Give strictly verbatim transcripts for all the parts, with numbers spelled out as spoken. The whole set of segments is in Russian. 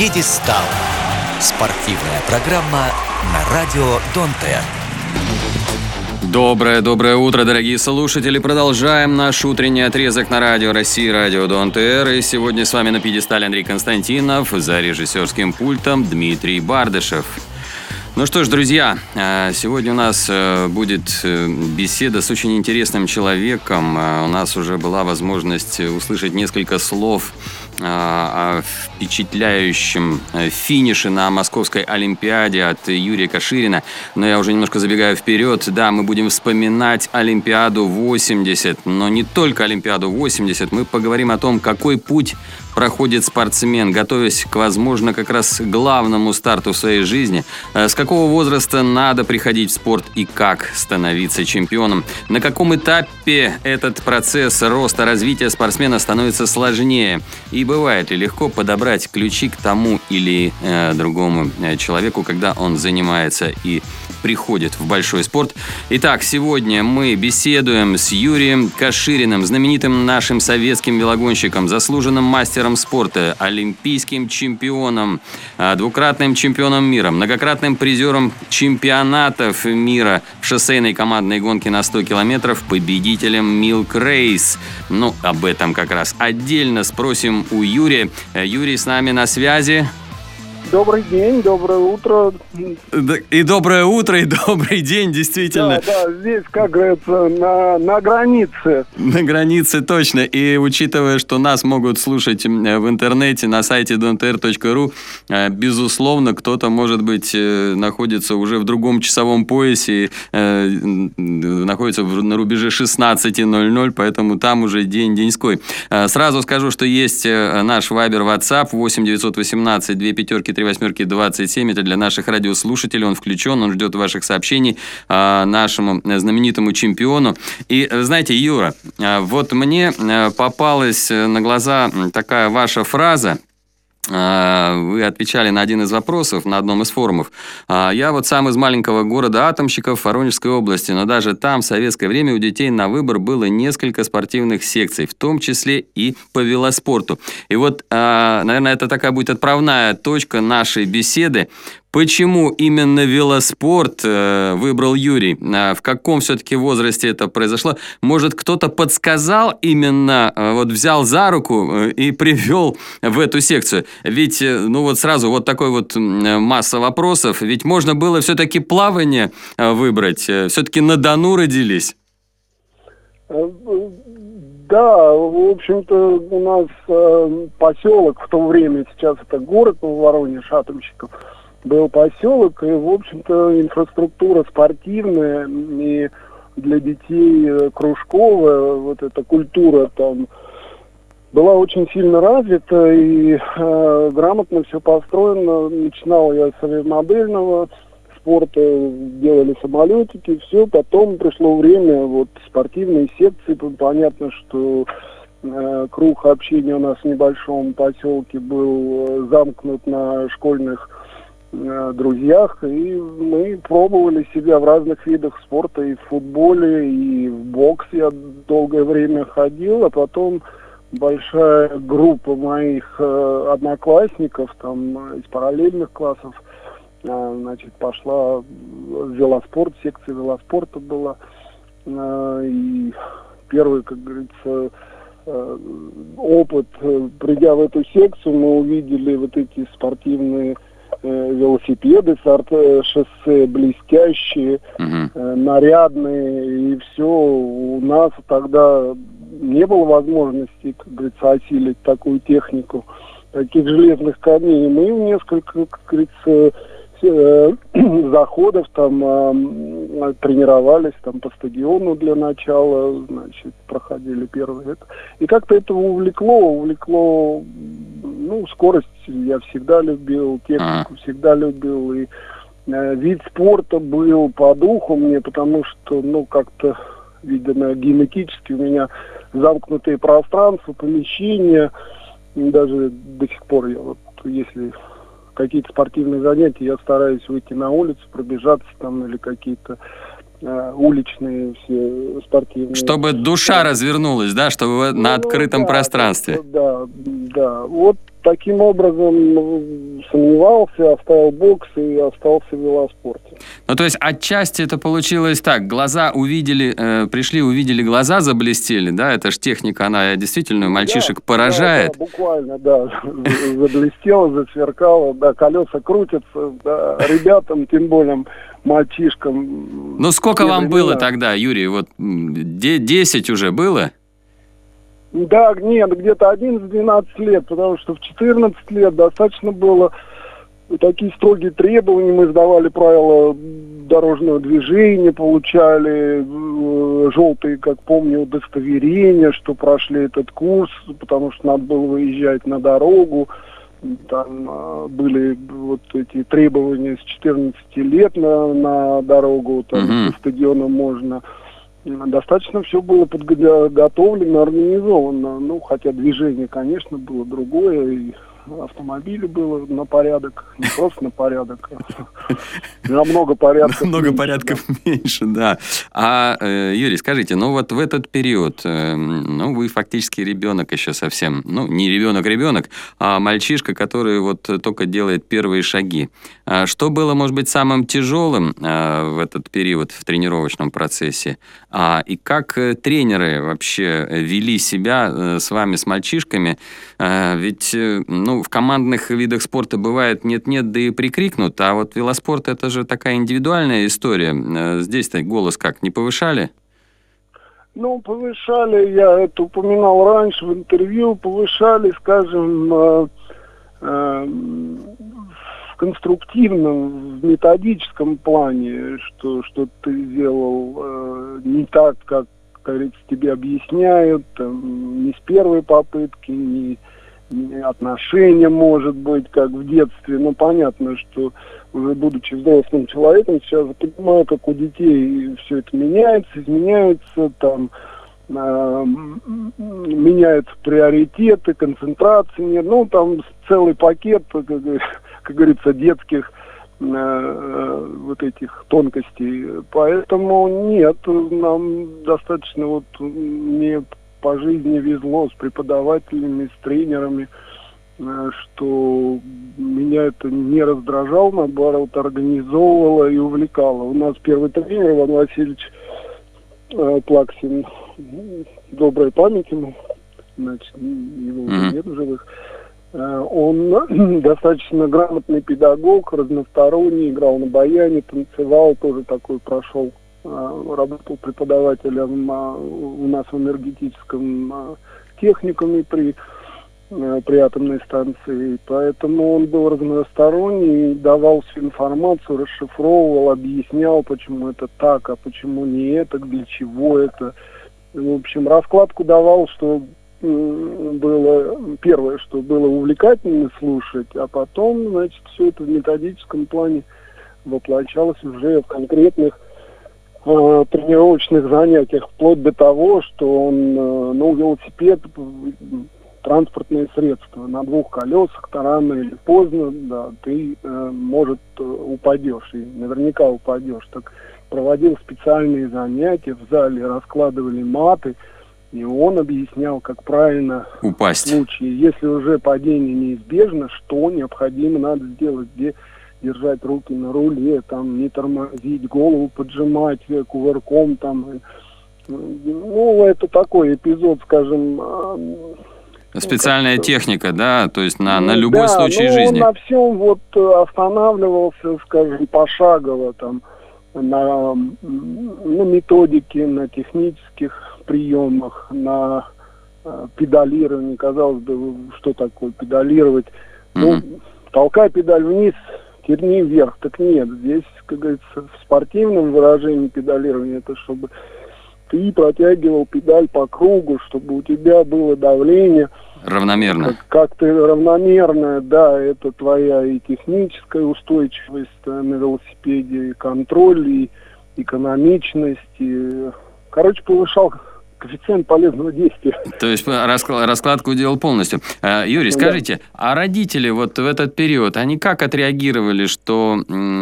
«Пьедестал». Спортивная программа на радио Дон-Т. Доброе-доброе утро, дорогие слушатели. Продолжаем наш утренний отрезок на радио России, радио Дон-Т. И сегодня с вами на пьедестале Андрей Константинов, за режиссерским пультом Дмитрий Бардышев. Ну что ж, друзья, сегодня у нас будет беседа с очень интересным человеком. У нас уже была возможность услышать несколько слов о впечатляющем финише на Московской Олимпиаде от Юрия Каширина. Но я уже немножко забегаю вперед. Да, мы будем вспоминать Олимпиаду восемьдесят, но не только Олимпиаду восемьдесят. Мы поговорим о том, какой путь проходит спортсмен, готовясь к, возможно, как раз главному старту в своей жизни. С какого возраста надо приходить в спорт и как становиться чемпионом? На каком этапе этот процесс роста, развития спортсмена становится сложнее? И бывает ли легко подобрать ключи к тому или э, другому человеку, когда он занимается и приходит в большой спорт? Итак, сегодня мы беседуем с Юрием Кашириным, знаменитым нашим советским велогонщиком, заслуженным мастером спорта, олимпийским чемпионом, двукратным чемпионом мира, многократным призером чемпионатов мира в шоссейной командной гонке на сто километров, победителем Milk Race. Ну, об этом как раз отдельно спросим у Юрия. Юрий с нами на связи. Добрый день, доброе утро. И доброе утро, и добрый день, действительно. Да, да, здесь, как говорится, на, на границе. На границе, точно. И учитывая, что нас могут слушать в интернете на сайте дон тэ эр точка ру, безусловно, кто-то, может быть, находится уже в другом часовом поясе, находится на рубеже шестнадцать ноль ноль, поэтому там уже день-деньской. Сразу скажу, что есть наш Вайбер, WhatsApp восемь девятьсот восемнадцать две пятерки три восьмерки двадцать семь. Это для наших радиослушателей. Он включен, он ждет ваших сообщений а, нашему знаменитому чемпиону. И, знаете, Юра, вот мне попалась на глаза такая ваша фраза. Вы отвечали на один из вопросов на одном из форумов. Я вот сам из маленького города Атомщиков Воронежской области, но даже там в советское время у детей на выбор было несколько спортивных секций, в том числе и по велоспорту. И вот, наверное, это такая будет отправная точка нашей беседы. Почему именно велоспорт э, выбрал Юрий? А в каком все-таки возрасте это произошло? Может, кто-то подсказал именно, э, вот взял за руку э, и привел в эту секцию? Ведь, э, ну вот сразу вот такой вот э, масса вопросов. Ведь можно было все-таки плавание э, выбрать. Э, все-таки на Дону родились. Да, в общем-то, у нас э, поселок в то время, сейчас это город, ну, Воронеж, Атомщиков, был поселок, и, в общем-то, инфраструктура спортивная и для детей кружковая, вот эта культура там была очень сильно развита, и э, грамотно все построено. Начинал я с авиамодельного спорта, делали самолетики, все, потом пришло время, вот, спортивные секции, понятно, что э, круг общения у нас в небольшом поселке был замкнут на школьных друзьях, и мы пробовали себя в разных видах спорта, и в футболе, и в бокс я долгое время ходил, а потом большая группа моих э, одноклассников, там, из параллельных классов, э, значит, пошла в велоспорт, секция велоспорта была, э, и первый, как говорится, э, опыт, э, придя в эту секцию, мы увидели вот эти спортивные велосипеды с арт-шоссе, блестящие, uh-huh. э, нарядные, и все. У нас тогда не было возможности, как говорится, осилить такую технику, таких железных коней. Мы несколько, как говорится, э, заходов там э, тренировались там по стадиону для начала, значит, проходили первые это. И как-то это увлекло, увлекло, ну, скорость я всегда любил, технику а. всегда любил, и э, вид спорта был по духу мне, потому что, ну, как-то, видимо, генетически у меня замкнутые пространства, помещения, даже до сих пор я вот, если какие-то спортивные занятия, я стараюсь выйти на улицу, пробежаться там, или какие-то э, уличные все спортивные. Чтобы душа развернулась, да, чтобы ну, на открытом да, пространстве. Да, да, вот таким образом сомневался, оставил бокс и остался в велоспорте. Ну, то есть отчасти это получилось так, глаза увидели, э, пришли, увидели, глаза заблестели, да, это ж техника, она действительно мальчишек да, поражает. Да, да, буквально, да, заблестела, засверкала, да, колеса крутятся, да, ребятам, тем более мальчишкам. Ну, сколько вам было тогда, Юрий, вот десять уже было? Да, нет, где-то одиннадцать-двенадцать лет, потому что в четырнадцать лет достаточно было такие строгие требования, мы сдавали правила дорожного движения, получали э, желтые, как помню, удостоверения, что прошли этот курс, потому что надо было выезжать на дорогу. Там э, были вот эти требования с четырнадцати лет на, на дорогу, там uh-huh. со стадиона можно. Достаточно все было подготовлено, организовано. Ну, хотя движение, конечно, было другое, и автомобилей было на порядок, не просто на порядок, а намного порядков Намного меньше, порядков да. меньше, да. А, э, Юрий, скажите, ну вот в этот период, э, ну, вы фактически ребенок еще совсем, ну, не ребенок-ребенок, а мальчишка, который вот только делает первые шаги. А что было, может быть, самым тяжелым э, в этот период в тренировочном процессе? А, и как тренеры вообще вели себя э, с вами, с мальчишками? А, ведь, э, ну, Ну, в командных видах спорта бывает нет-нет, да и прикрикнут, а вот велоспорт – это же такая индивидуальная история. Здесь-то голос как, не повышали? Ну, повышали, я это упоминал раньше в интервью, повышали, скажем, э, э, в конструктивном, в методическом плане, что, что ты сделал э, не так, как, как говорится, тебе объясняют, там, не с первой попытки, не... отношения, может быть, как в детстве. Ну, понятно, что уже будучи взрослым человеком, сейчас я понимаю, как у детей все это меняется, изменяется, там э, меняются приоритеты, концентрации нет. Ну, там целый пакет, как, как говорится, детских э, вот этих тонкостей. Поэтому нет, нам достаточно вот не по жизни везло с преподавателями, с тренерами, что меня это не раздражало, наоборот, организовывало и увлекало. У нас первый тренер, Иван Васильевич э, Плаксин, доброй памяти ему, значит, его уже Mm-hmm. нет в живых. Э, он достаточно грамотный педагог, разносторонний, играл на баяне, танцевал, тоже такой прошел. Работал преподавателем у нас в энергетическом техникуме при, при атомной станции. Поэтому он был разносторонний, давал всю информацию, расшифровывал, объяснял, почему это так, а почему не это, для чего это. В общем, раскладку давал, что было первое, что было увлекательно слушать, а потом, значит, все это в методическом плане воплощалось уже в конкретных тренировочных занятиях, вплоть до того, что он, ну, велосипед, транспортное средство на двух колесах, то рано или поздно, да, ты, э, может, упадешь, и наверняка упадешь. Так проводил специальные занятия, в зале раскладывали маты, и он объяснял, как правильно упасть. В случае, если уже падение неизбежно, что необходимо надо сделать, где держать руки на руле, там, не тормозить, голову поджимать кувырком, там. Ну, это такой эпизод, скажем... Специальная ну, техника, да, то есть на, на ну, любой да, случай ну, жизни. Он на всем вот останавливался, скажем, пошагово, там, на, на методике, на технических приемах, на э, педалировании. Казалось бы, что такое педалировать? Mm-hmm. Ну, толкай педаль вниз, терни вверх. Так нет, здесь, как говорится, в спортивном выражении педалирования, это чтобы ты протягивал педаль по кругу, чтобы у тебя было давление. Равномерно. Как, как ты равномерное, да, это твоя и техническая устойчивость на велосипеде, и контроль, и экономичность. И, короче, повышал коэффициент полезного действия. То есть раскладку делал полностью. Юрий, скажите, да. А родители вот в этот период, они как отреагировали, что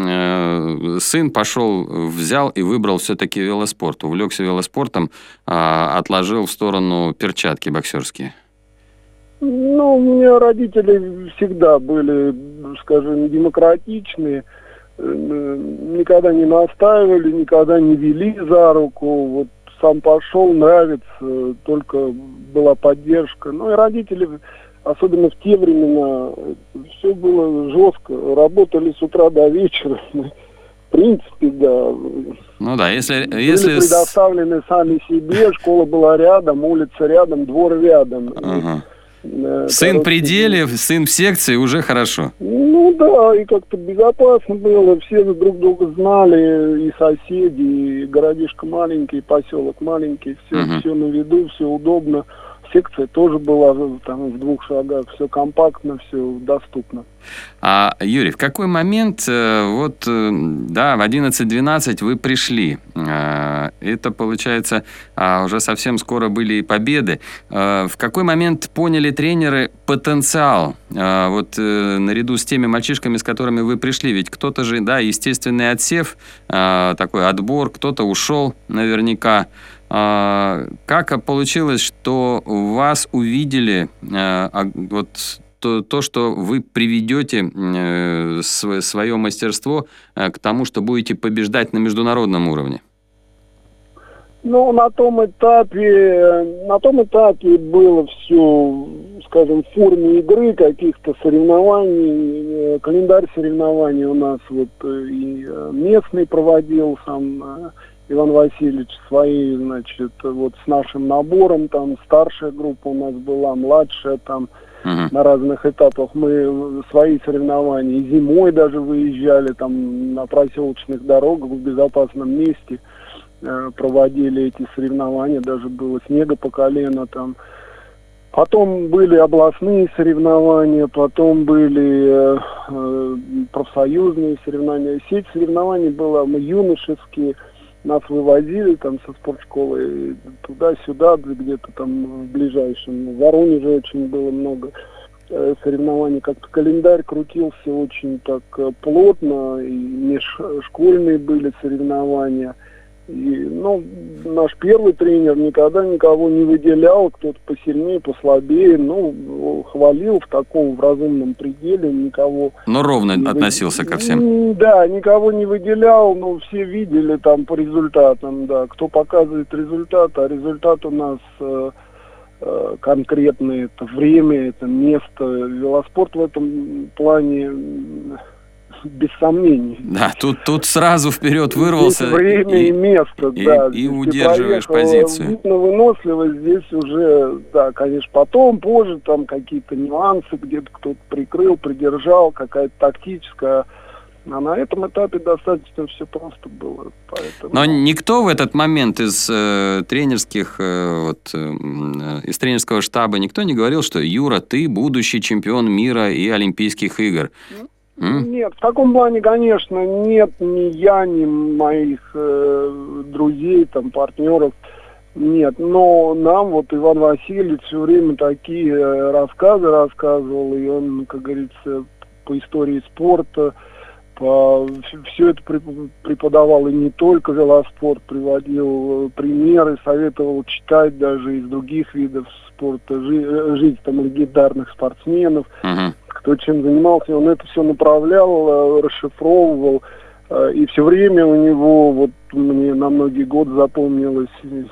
э, сын пошел, взял и выбрал все-таки велоспорт, увлекся велоспортом, э, отложил в сторону перчатки боксерские? Ну, у меня родители всегда были, скажем, демократичные, никогда не настаивали, никогда не вели за руку, вот сам пошел, нравится, только была поддержка. Ну и родители, особенно в те времена, все было жестко, работали с утра до вечера. В принципе, да. Ну да, если... Были если... предоставлены сами себе, школа была рядом, улица рядом, двор рядом. Ага. И, сын при деле, сын в секции, уже хорошо. Ну да, и как-то безопасно было, все друг друга знали, и соседи, и городишко маленький, и поселок маленький, все, uh-huh. все на виду, все удобно. Секция тоже была там в двух шагах, все компактно, все доступно. А, Юрий, в какой момент, вот, да, в одиннадцать-двенадцать вы пришли, это, получается, уже совсем скоро были и победы. В какой момент поняли тренеры потенциал, вот, наряду с теми мальчишками, с которыми вы пришли? Ведь кто-то же, да, естественный отсев, такой отбор, кто-то ушел наверняка. Как получилось, что вас увидели, вот, то, то, что вы приведете э, свое мастерство э, к тому, что будете побеждать на международном уровне? Ну, на том этапе, на том этапе было все, скажем, в форме игры, каких-то соревнований, календарь соревнований у нас вот и местный проводил сам Иван Васильевич свои, значит, вот с нашим набором, там старшая группа у нас была, младшая там. Uh-huh. На разных этапах мы свои соревнования и зимой даже выезжали там на проселочных дорогах в безопасном месте, э, проводили эти соревнования, даже было снега по колено там. Потом были областные соревнования, потом были э, э, профсоюзные соревнования. Сеть соревнований была, мы юношеские, нас вывозили там со спортшколы туда-сюда, где-то там в ближайшем. В Воронеже очень было много э, соревнований. Как-то календарь крутился очень так э, плотно, и межшкольные были соревнования. И, ну, наш первый тренер никогда никого не выделял, кто-то посильнее, послабее, ну, хвалил в таком, в разумном пределе, никого... Но ровно не относился вы... ко всем. Да, никого не выделял, но все видели там по результатам, да, кто показывает результат, а результат у нас э, э, конкретный, это время, это место, велоспорт в этом плане... без сомнений. Да, тут, тут сразу вперед вырвался. Здесь время и, и место, и, да. И удерживаешь позицию. Видно выносливость здесь уже, да, конечно, потом, позже, там какие-то нюансы, где-то кто-то прикрыл, придержал, какая-то тактическая. А на этом этапе достаточно все просто было. Поэтому... Но никто в этот момент из э, тренерских, э, вот, э, из тренерского штаба, никто не говорил, что Юра, ты будущий чемпион мира и Олимпийских игр. Нет, в таком плане, конечно, нет ни я, ни моих э, друзей, там, партнеров, нет. Но нам вот Иван Васильевич все время такие рассказы рассказывал, и он, как говорится, по истории спорта, по, все это преподавал, и не только велоспорт, приводил примеры, советовал читать даже из других видов спорта, жи, жизнь там легендарных спортсменов. Uh-huh. Кто чем занимался, он это все направлял, расшифровывал, и все время у него, вот мне на многие годы запомнилось,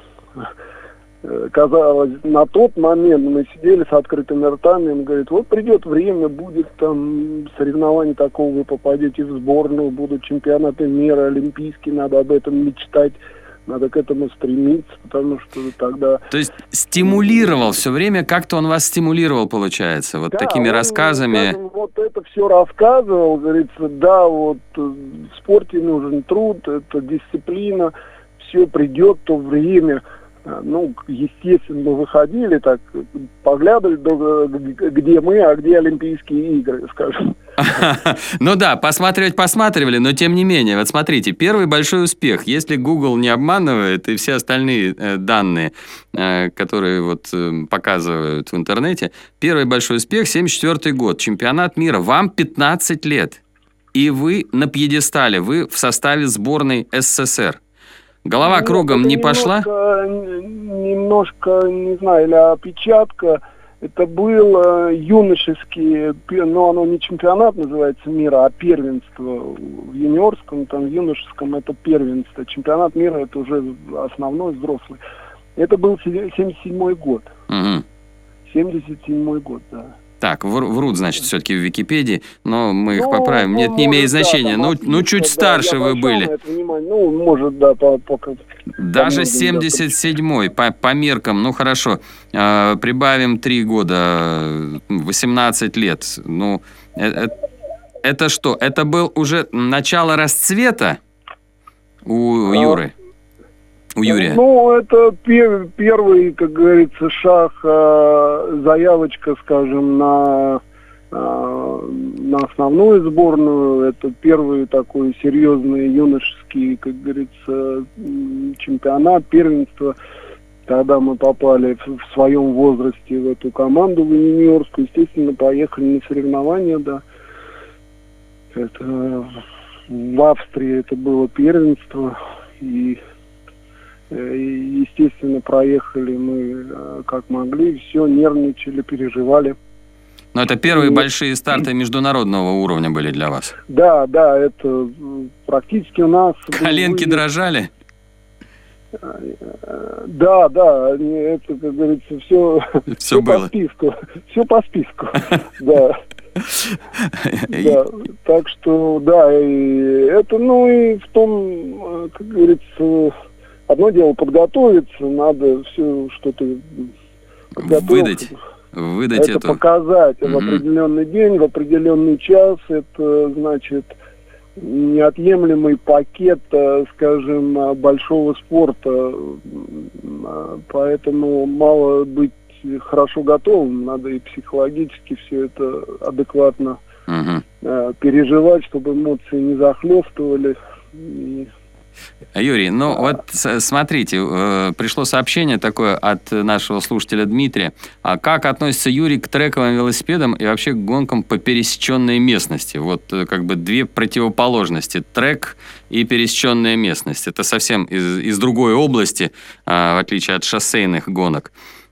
казалось, на тот момент мы сидели с открытыми ртами, он говорит, вот придет время, будет там соревнование такого, вы попадете в сборную, будут чемпионаты мира, олимпийские, надо об этом мечтать. Надо к этому стремиться, потому что тогда... То есть стимулировал все время, как-то он вас стимулировал, получается, вот да, такими он, рассказами. Скажем, вот это все рассказывал, говорится, да, вот в спорте нужен труд, это дисциплина, все придет то время. Ну, естественно, мы выходили, так, поглядывали, где мы, а где Олимпийские игры, скажем. Ну да, посматривать посматривали, но тем не менее, вот смотрите, первый большой успех, если Google не обманывает и все остальные э, данные, э, которые вот э, показывают в интернете, первый большой успех, семьдесят четвёртый год, чемпионат мира, вам пятнадцать лет, и вы на пьедестале, вы в составе сборной СССР. Голова Нет, кругом не немножко, пошла? Немножко, не знаю, или опечатка. Это был э, юношеский, ну, оно не чемпионат называется мира, а первенство в юниорском, там, в юношеском это первенство. Чемпионат мира это уже основной, взрослый. Это был семьдесят седьмой год. Угу. семьдесят седьмой год, да. Так, врут, значит, все-таки в Википедии, но мы их ну, поправим. Ну, Нет, может, не имеет значения. Да, ну, отлично, ну, чуть да, старше вы были. Ну, может, да, по, по, Даже семьдесят седьмой, по, по меркам, ну, хорошо. Э, прибавим три года, восемнадцать лет. Ну, это, это что? Это был уже начало расцвета у Юры? У Юрия? Ну, это пер, первый, как говорится, шаг, э, заявочка, скажем, на, э, на основную сборную. Это первый такой серьезный юношеский, как говорится, чемпионат, первенство. Тогда мы попали в, в своем возрасте в эту команду, в юниорскую. Естественно, поехали на соревнования, да. Это, в Австрии это было первенство. И естественно, проехали мы как могли, все, нервничали, переживали. Но это первые и... большие старты международного уровня были для вас? Да, да, это практически у нас... Коленки были... дрожали? Да, да, это, как говорится, все, все, все было. по списку. Все по списку, да. Да, так что, да, и это, ну, и в том, как говорится... Одно дело подготовиться, надо все что-то выдать, выдать это эту... показать mm-hmm. в определенный день, в определенный час. Это значит неотъемлемый пакет, скажем, большого спорта. Поэтому мало быть хорошо готовым, надо и психологически все это адекватно mm-hmm. переживать, чтобы эмоции не захлестывали. И... Юрий, ну а... вот смотрите, пришло сообщение такое от нашего слушателя Дмитрия. А как относится Юрий к трековым велосипедам и вообще к гонкам по пересеченной местности? Вот как бы две противоположности. Трек и пересеченная местность. Это совсем из, из другой области, в отличие от шоссейных гонок.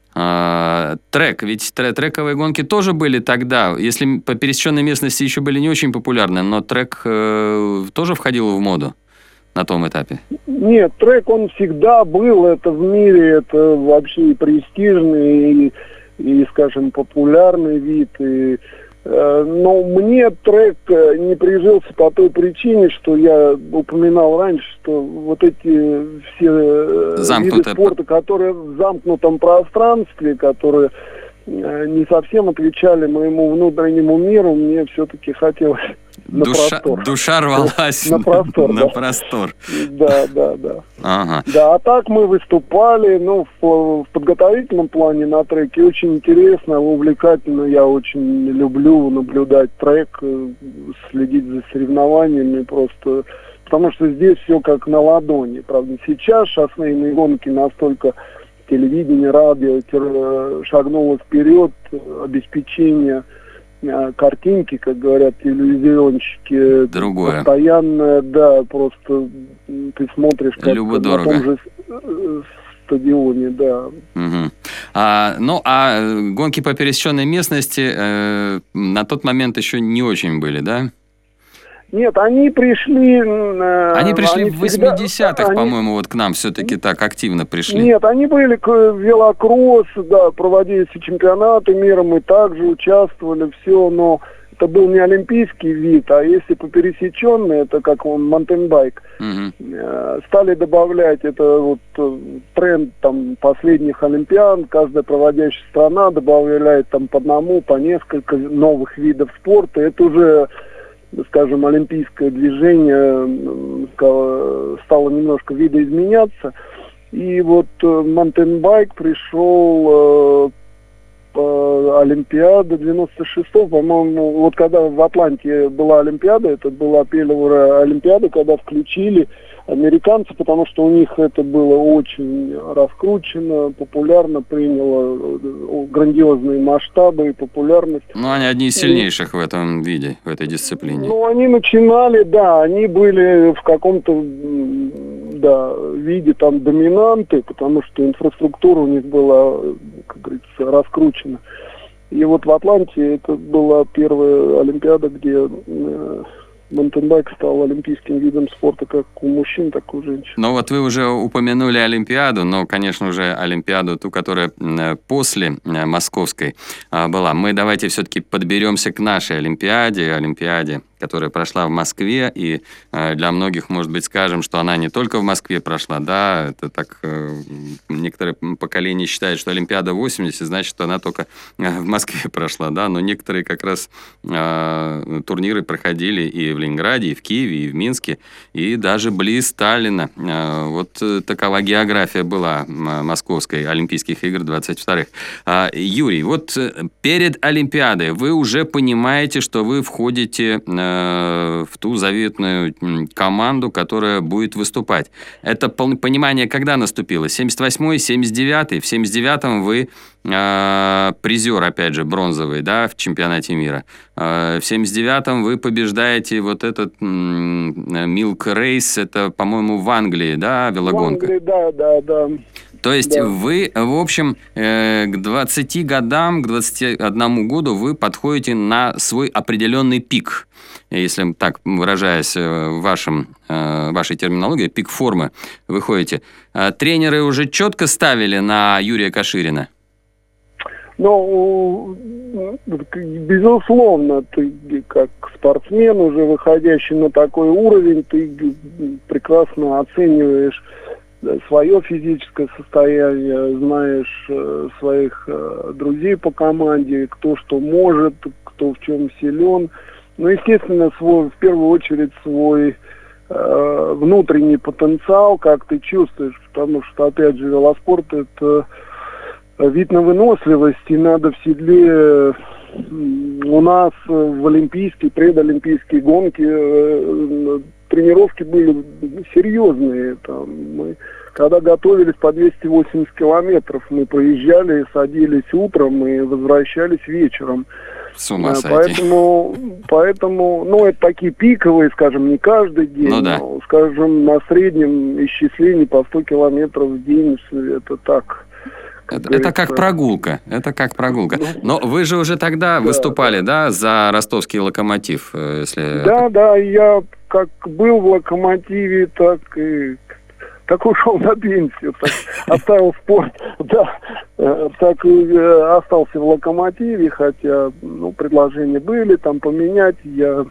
Трек, ведь трековые гонки тоже были тогда, если по пересеченной местности еще были не очень популярны, но трек тоже входил в моду на том этапе? Нет, трек он всегда был, это в мире, это вообще и престижный, и, и скажем, популярный вид. И, э, но мне трек не прижился по той причине, что я упоминал раньше, что вот эти все Замкнутые... виды спорта, которые в замкнутом пространстве, которые э, не совсем отвечали моему внутреннему миру, мне все-таки хотелось... На душа, простор. душа рвалась на простор. На да. простор. Да, да, да. Ага. Да, а так мы выступали, ну, в, в подготовительном плане на треке очень интересно, увлекательно. Я очень люблю наблюдать трек, следить за соревнованиями просто, потому что здесь все как на ладони. Правда, сейчас шоссейные гонки настолько телевидение, радио шагнуло вперед, обеспечение картинки, как говорят телевизионщики, другое. Постоянно, да, просто ты смотришь как на том же стадионе, да. Угу. А, ну, а гонки по пересеченной местности э, на тот момент еще не очень были, да? Нет, они пришли... Э, они пришли они в восьмидесятых, они... по-моему, вот к нам все-таки так активно пришли. Нет, они были к велокросс, да, проводились и чемпионаты мира, мы также участвовали, все, но это был не олимпийский вид, а если по пересеченной, это как он, маунтейнбайк, угу. э, стали добавлять, это вот тренд там последних олимпиад, каждая проводящая страна добавляет там по одному, по несколько новых видов спорта, это уже... скажем, олимпийское движение стало немножко видоизменяться. И вот маунтейнбайк пришел э, Олимпиада девяносто шестого, по-моему, вот когда в Атланте была Олимпиада, это была апрелевая Олимпиада, когда включили американцы, потому что у них это было очень раскручено, популярно, приняло грандиозные масштабы и популярность. Ну, они одни из сильнейших и... в этом виде, в этой дисциплине. Ну, они начинали, да, они были в каком-то, да, виде там доминанты, потому что инфраструктура у них была, как говорится, раскручена. И вот в Атланте это была первая Олимпиада, где э, маунтинбайк стал олимпийским видом спорта как у мужчин, так и у женщин. Ну вот вы уже упомянули Олимпиаду, но, конечно, уже Олимпиаду, ту, которая после московской была. Мы давайте все-таки подберемся к нашей Олимпиаде, Олимпиаде, которая прошла в Москве, и для многих, может быть, скажем, что она не только в Москве прошла, да, это так, некоторые поколения считают, что Олимпиада восемьдесят, значит, что она только в Москве прошла, да, но некоторые как раз э, турниры проходили и в Ленинграде, и в Киеве, и в Минске, и даже близ Таллина. Э, вот такова география была московской Олимпийских игр двадцать вторых. Э, Юрий, вот перед Олимпиадой вы уже понимаете, что вы входите в ту заветную команду, которая будет выступать. Это понимание когда наступило? семьдесят восьмой, семьдесят девятый? В семьдесят девятом вы э, призер, опять же, бронзовый, да, в чемпионате мира. Э, в семьдесят девятом вы побеждаете вот этот Milk Race, это, по-моему, в Англии, да, велогонка? В Англии, да, да, да. То есть да. вы, в общем, э, к двадцати годам, к двадцати одному году вы подходите на свой определенный пик. Если так выражаясь в вашем, э, вашей терминологии, пик формы выходите. Э, тренеры уже четко ставили на Юрия Каширина? Ну, безусловно, ты как спортсмен, уже выходящий на такой уровень, ты прекрасно оцениваешь свое физическое состояние, знаешь э, своих э, друзей по команде, кто что может, кто в чем силен. Ну, естественно, свой, в первую очередь свой э, внутренний потенциал, как ты чувствуешь, потому что, опять же, велоспорт – это вид на выносливость, и надо в седле. У нас в олимпийские, предолимпийские гонки э, тренировки были серьезные. Там, мы, когда готовились по двести восемьдесят километров, мы проезжали, садились утром и возвращались вечером. С ума сойти. Поэтому, поэтому, ну, это такие пиковые, скажем, не каждый день, ну, да. но, скажем, на среднем исчислении по сто километров в день, это так. Это, это как прогулка, это как прогулка. Но вы же уже тогда да, выступали, да, за ростовский «Локомотив», если... Да, да, я как был в «Локомотиве», так и... Так ушел на пенсию, так оставил спорт, да, так и остался в «Локомотиве», хотя, ну, предложения были там поменять, я...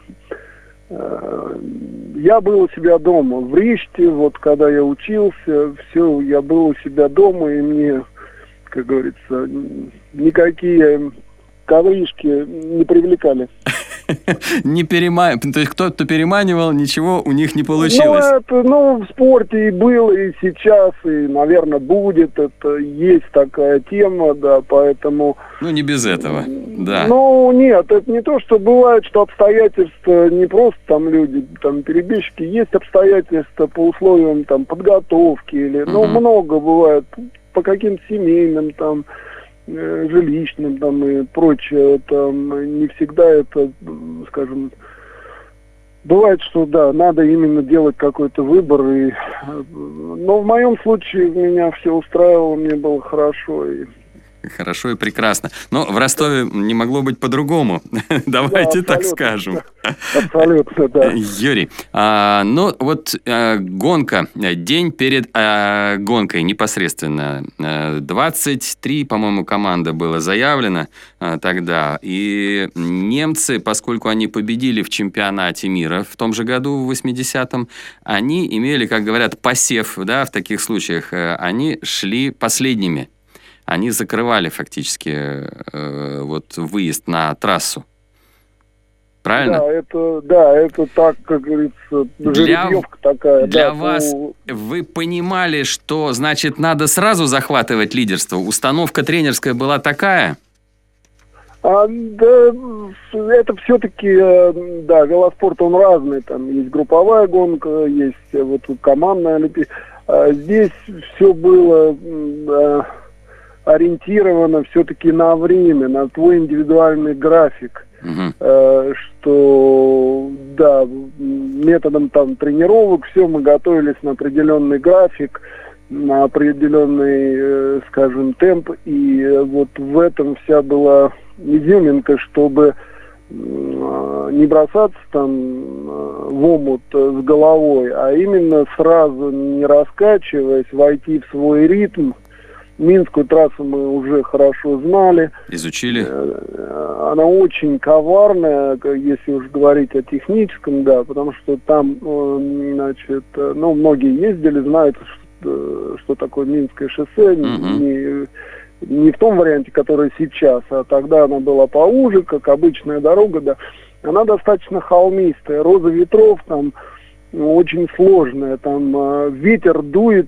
Я был у себя дома, в Риште, вот когда я учился, все, я был у себя дома, и мне, как говорится, никакие ковришки не привлекали. Не переманивал, то есть кто-то переманивал, ничего у них не получилось. Ну, это, ну, в спорте и было, и сейчас, и, наверное, будет. Это есть такая тема, да, поэтому... Ну, не без этого, да. Ну, нет, это не то, что бывает, что обстоятельства, не просто там люди, там, перебежчики, есть обстоятельства по условиям, там, подготовки, или, uh-huh. ну, много бывает, по каким-то семейным, там, жилищным там и прочее, там не всегда это, скажем, бывает, что да, надо именно делать какой-то выбор, и, но в моем случае меня все устраивало, мне было хорошо. И... Хорошо и прекрасно. Но в Ростове не могло быть по-другому. Давайте да, так скажем. Абсолютно, да. Юрий, а, ну вот а, гонка, день перед а, гонкой непосредственно. двадцать три, по-моему, команда было заявлено а, тогда. И немцы, поскольку они победили в чемпионате мира в том же году, в восьмидесятом, они имели, как говорят, посев, да, в таких случаях. Они шли последними. Они закрывали фактически э, вот выезд на трассу. Правильно? Да, это, да, это так, как говорится, жеребьевка такая. Для да, вас, по... вы понимали, что, значит, надо сразу захватывать лидерство? Установка тренерская была такая? А, да, это все-таки, да, велоспорт, он разный. Там есть групповая гонка, есть вот командная олимпиада. А здесь все было... Да, ориентировано все-таки на время, на твой индивидуальный график, uh-huh. э, что, да, методом там тренировок, все, мы готовились на определенный график, на определенный, э, скажем, темп, и вот в этом вся была изюминка, чтобы не бросаться там в омут с головой, а именно сразу, не раскачиваясь, войти в свой ритм. Минскую трассу мы уже хорошо знали. Изучили. Она очень коварная, если уж говорить о техническом, да, потому что там, значит, ну, многие ездили, знают, что, что такое Минское шоссе, mm-hmm. не, не в том варианте, который сейчас, а тогда она была поуже, как обычная дорога, да. Она достаточно холмистая, роза ветров там очень сложная, там ветер дует...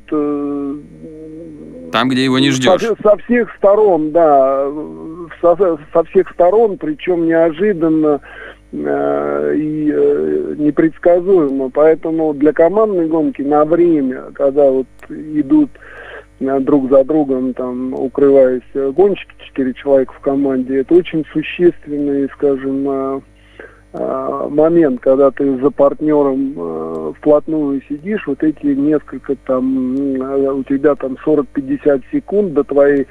Там, где его не ждешь. Со, со всех сторон, да, со, со всех сторон, причем неожиданно э, и э, непредсказуемо. Поэтому для командной гонки на время, когда вот идут э, друг за другом, там, укрываясь гонщики, четыре человека в команде, это очень существенный, скажем, э, момент, когда ты за партнером э, вплотную сидишь, вот эти несколько там, у тебя там сорок-пятьдесят секунд до твоей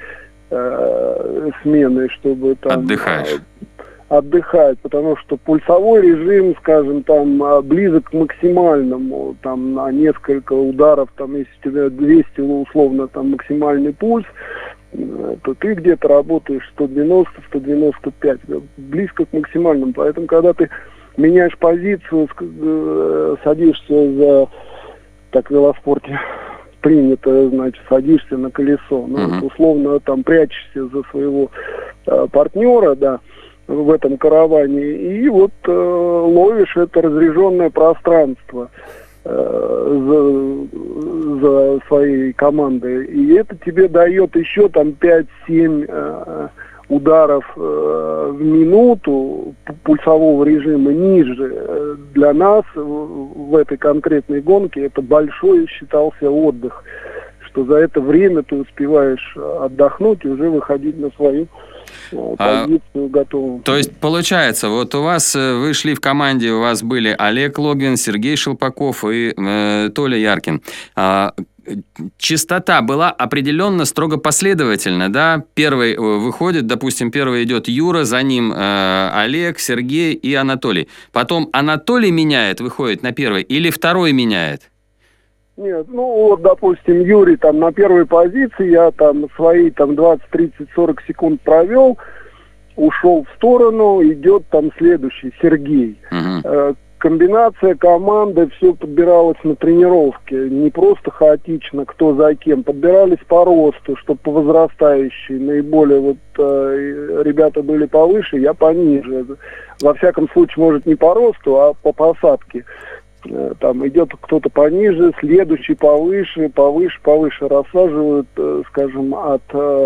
э, смены, чтобы там... Отдыхаешь. Э, отдыхать, потому что пульсовой режим, скажем, там близок к максимальному, там на несколько ударов, там если у тебя двести условно там максимальный пульс, то ты где-то работаешь сто девяносто - сто девяносто пять, близко к максимальному. Поэтому, когда ты меняешь позицию, садишься за, так в велоспорте принято, значит, садишься на колесо, ну, uh-huh. условно, там, прячешься за своего э, партнера, да, в этом караване, и вот э, ловишь это разряженное пространство За, за своей командой. И это тебе дает еще там пять-семь э, ударов э, в минуту пульсового режима ниже. Для нас в, в этой конкретной гонке это большой считался отдых, что за это время ты успеваешь отдохнуть и уже выходить на свою позицию а, готовым. То есть, получается, вот у вас, вы шли в команде, у вас были Олег Логвин, Сергей Шелпаков и э, Толя Яркин. А, частота была определенно строго последовательна, да? Первый выходит, допустим, первый идет Юра, за ним э, Олег, Сергей и Анатолий. Потом Анатолий меняет, выходит на первый, или второй меняет? Нет, ну вот, допустим, Юрий там на первой позиции, я там свои там двадцать, тридцать, сорок секунд провел, ушел в сторону, идет там следующий, Сергей. Uh-huh. Э, комбинация команды, все подбиралось на тренировке, не просто хаотично, кто за кем, подбирались по росту, чтобы по возрастающей, наиболее вот э, ребята были повыше, я пониже. Во всяком случае, может, не по росту, а по посадке. Там идет кто-то пониже, следующий повыше, повыше, повыше рассаживают, скажем, от,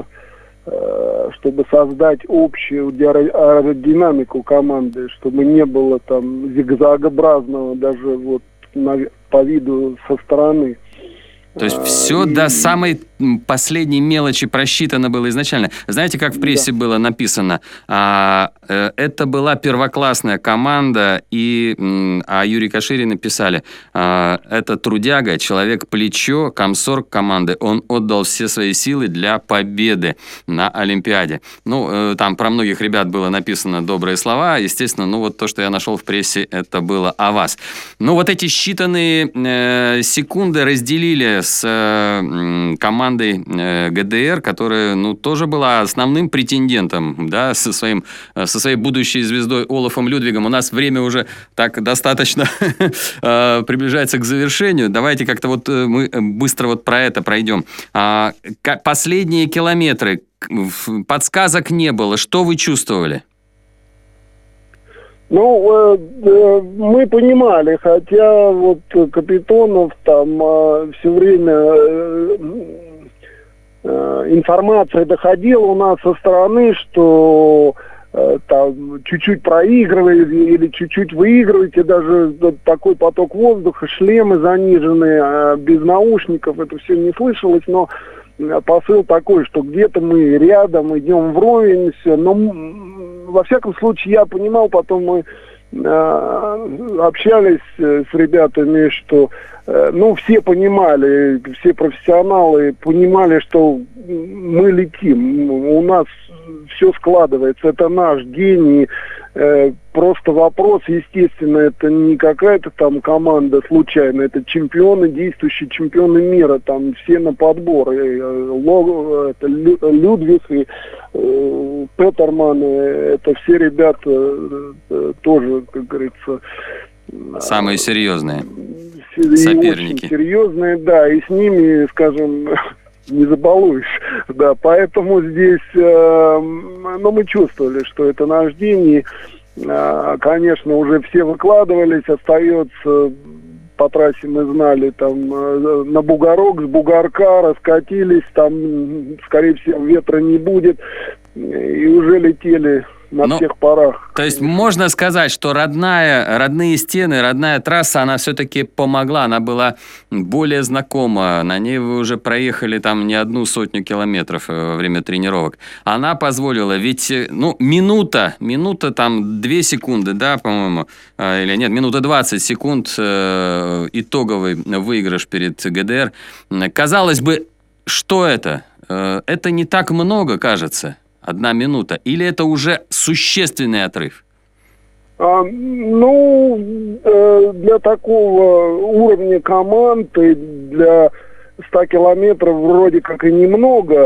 чтобы создать общую аэродинамику команды, чтобы не было там зигзагообразного даже вот на, по виду со стороны. То есть все и... до самой последней мелочи просчитано было изначально. Знаете, как в прессе да. было написано? А, э, это была первоклассная команда, и м, о Юрии Кашире написали, а, это трудяга, человек-плечо, комсорг команды, он отдал все свои силы для победы на Олимпиаде. Ну, э, там про многих ребят было написано добрые слова, естественно, ну вот то, что я нашел в прессе, это было о вас. Ну вот эти считанные э, секунды разделили с э, командой э, ГДР, которая, ну, тоже была основным претендентом, да, со своим, со своей будущей звездой Олафом Людвигом. У нас время уже так достаточно э, приближается к завершению. Давайте как-то вот э, мы быстро вот про это пройдем. А, к- последние километры, подсказок не было. Что вы чувствовали? Ну, э, э, мы понимали, хотя вот Капитонов там э, все время э, э, информация доходила у нас со стороны, что э, там чуть-чуть проигрываете или чуть-чуть выигрываете, даже такой поток воздуха, шлемы заниженные, э, без наушников, это все не слышалось, но посыл такой, что где-то мы рядом, идем вровень, все. Но во всяком случае я понимал, потом мы э, общались с ребятами, что э, ну все понимали, все профессионалы понимали, что мы летим. У нас все складывается. Это наш день. И, э, просто вопрос, естественно, это не какая-то там команда случайная, это чемпионы, действующие чемпионы мира, там все на подбор. И, э, Ло, это Лю, Людвиг и э, Петерман, это все ребята э, тоже, как говорится... Самые серьезные и соперники. Очень серьезные, да, и с ними, скажем... не забалуешь, да, поэтому здесь, э, ну, мы чувствовали, что это наш день, и, э, конечно, уже все выкладывались, остается, по трассе мы знали, там, э, на бугорок, с бугорка раскатились, там, скорее всего, ветра не будет, и уже летели на ну, всех парах. То есть можно сказать, что родная, родные стены, родная трасса, она все-таки помогла, она была более знакома, на ней вы уже проехали там не одну сотню километров во время тренировок. Она позволила, ведь, ну, минута, минута там две секунды, да, по-моему, или нет, минута двадцать секунд, э, итоговый выигрыш перед ГДР. Казалось бы, что это? Э, это не так много, кажется. Одна минута. Или это уже существенный отрыв? А, ну, э, для такого уровня команд и для ста километров вроде как и немного,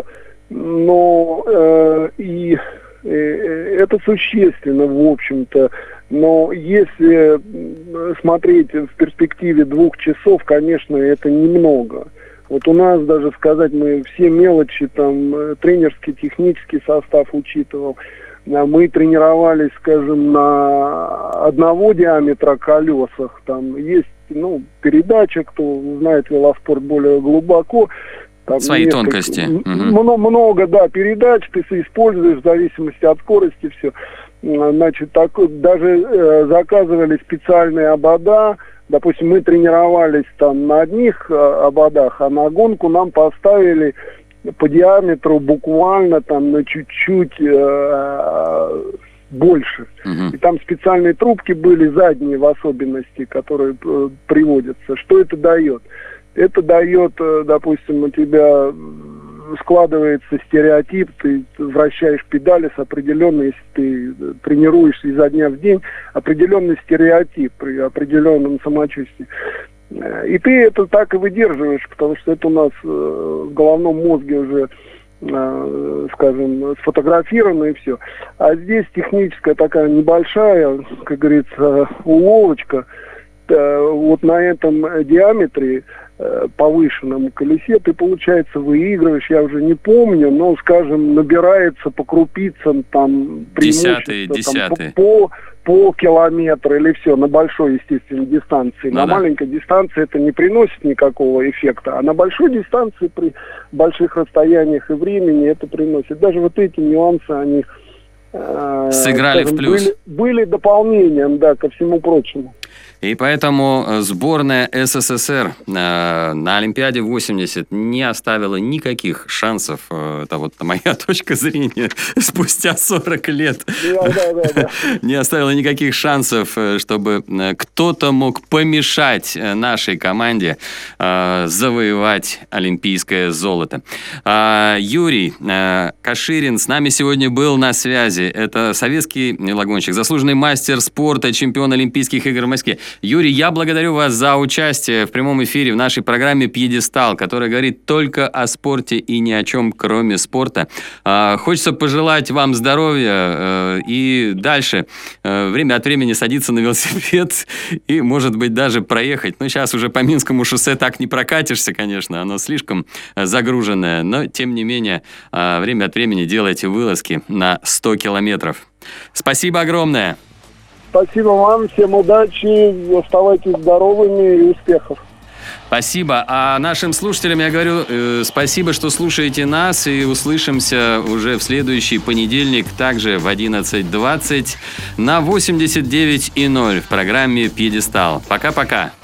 но э, и э, это существенно, в общем-то. Но если смотреть в перспективе двух часов, конечно, это немного. Вот у нас даже сказать, мы все мелочи, там, тренерский, технический состав учитывал. Мы тренировались, скажем, на одного диаметра колесах. Там есть, ну, передача, кто знает велоспорт более глубоко. Там свои несколько, тонкости. Много, много, да, передач ты используешь в зависимости от скорости, все. Значит, так, даже э, заказывали специальные обода. Допустим, мы тренировались там на одних э, ободах, а на гонку нам поставили по диаметру буквально там на чуть-чуть э, больше. Uh-huh. И там специальные трубки были, задние в особенности, которые э, приводятся. Что это дает? Это дает, э, допустим, у тебя складывается стереотип, ты вращаешь педали с определенной, если ты тренируешься изо дня в день, определенный стереотип при определенном самочувствии. И ты это так и выдерживаешь, потому что это у нас в головном мозге уже, скажем, сфотографировано и все. А здесь техническая такая небольшая, как говорится, уловочка. Вот на этом диаметре повышенном колесе ты, получается, выигрываешь, я уже не помню, но, скажем, набирается по крупицам там десятые, десятые. Там, по, по километру или все, на большой, естественно, дистанции. Ну, на да. маленькой дистанции это не приносит никакого эффекта, а на большой дистанции при больших расстояниях и времени это приносит. Даже вот эти нюансы, они э, сыграли скажем, в плюс. Были, были дополнением, да, ко всему прочему. И поэтому сборная СССР э, на Олимпиаде восемьдесят не оставила никаких шансов, э, это вот моя точка зрения, спустя сорок лет, да, да, да, да. не оставила никаких шансов, чтобы кто-то мог помешать нашей команде э, завоевать олимпийское золото. Э, Юрий э, Каширин с нами сегодня был на связи. Это советский велогонщик, заслуженный мастер спорта, чемпион Олимпийских игр в Москве. Юрий, я благодарю вас за участие в прямом эфире в нашей программе «Пьедестал», которая говорит только о спорте и ни о чем, кроме спорта. Хочется пожелать вам здоровья и дальше время от времени садиться на велосипед и, может быть, даже проехать. Ну, сейчас уже по Минскому шоссе так не прокатишься, конечно, оно слишком загруженное, но, тем не менее, время от времени делайте вылазки на сто километров. Спасибо огромное! Спасибо вам, всем удачи, оставайтесь здоровыми и успехов. Спасибо. А нашим слушателям я говорю э, спасибо, что слушаете нас, и услышимся уже в следующий понедельник, также в одиннадцать двадцать на восемьдесят девять и ноль в программе «Пьедестал». Пока-пока.